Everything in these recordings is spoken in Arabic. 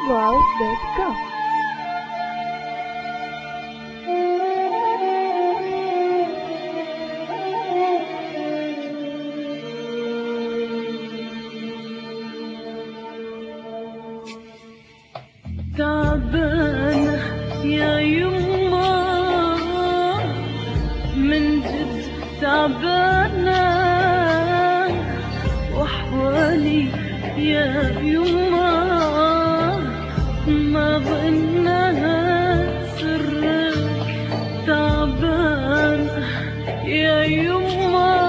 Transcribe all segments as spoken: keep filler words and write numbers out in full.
wow dot com. تعبانة يا يما، من جد تعبانة، وأحوالي يا يما ما ظنها سرك. تعبانة يا يما،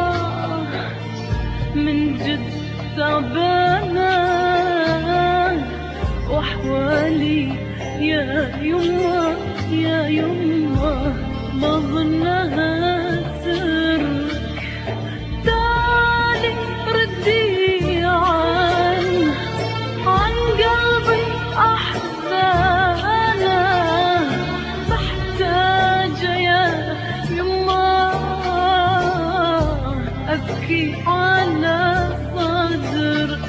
من جد تعبانة، وأحوالي يا يما يا يما ما ظنها سرك. تعالي ردي عن عن قلبي أحزانه، محتاجة يا يما أبكي على صدرك.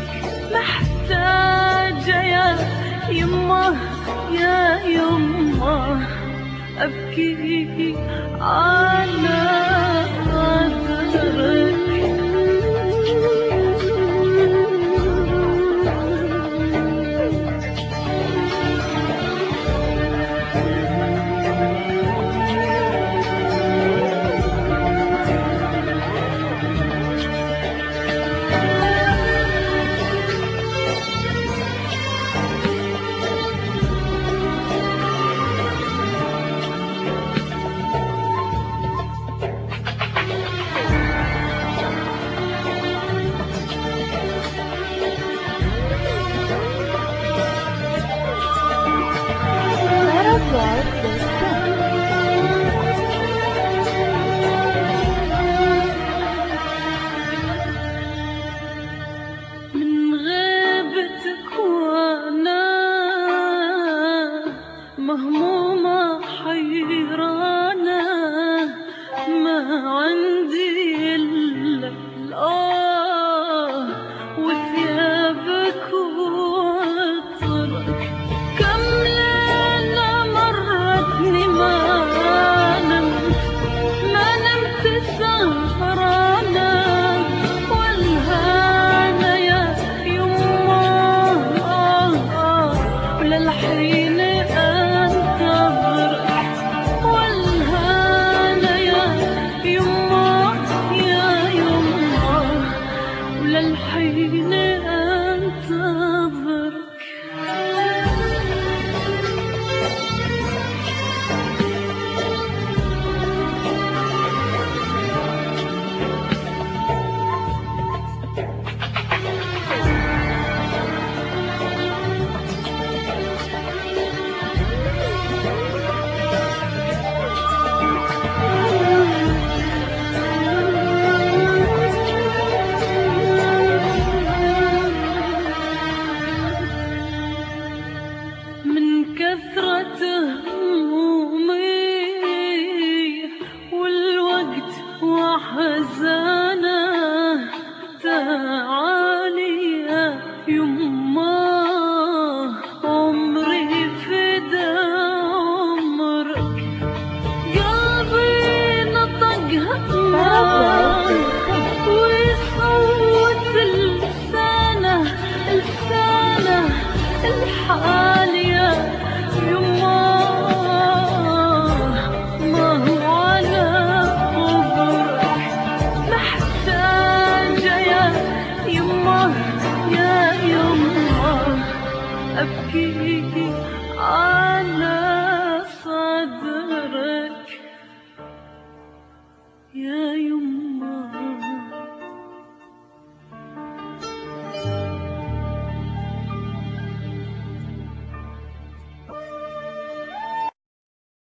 محتاجة يا يما يا يما أبكي على صدرك. من غيبتك وانا مهمومة حيرانة، ما عندي إلا الآه وثيابك وعطرك. كم ليلة مرتني ما نمت ما نمت سهرانة، والهانة يا يما وللحين أنتظرك. والهانة يا يما يا يما وللحين أنتظرك. من كثرة همومي والوقت وحزانه، تعالي يا يما عمري فدا عمرك. قلبي نطق همه ويصوت لسانه لسانه الحال يا يما ما هو على قبرك. محتاجة يا يما يا يما أبكي على صدرك يا يما.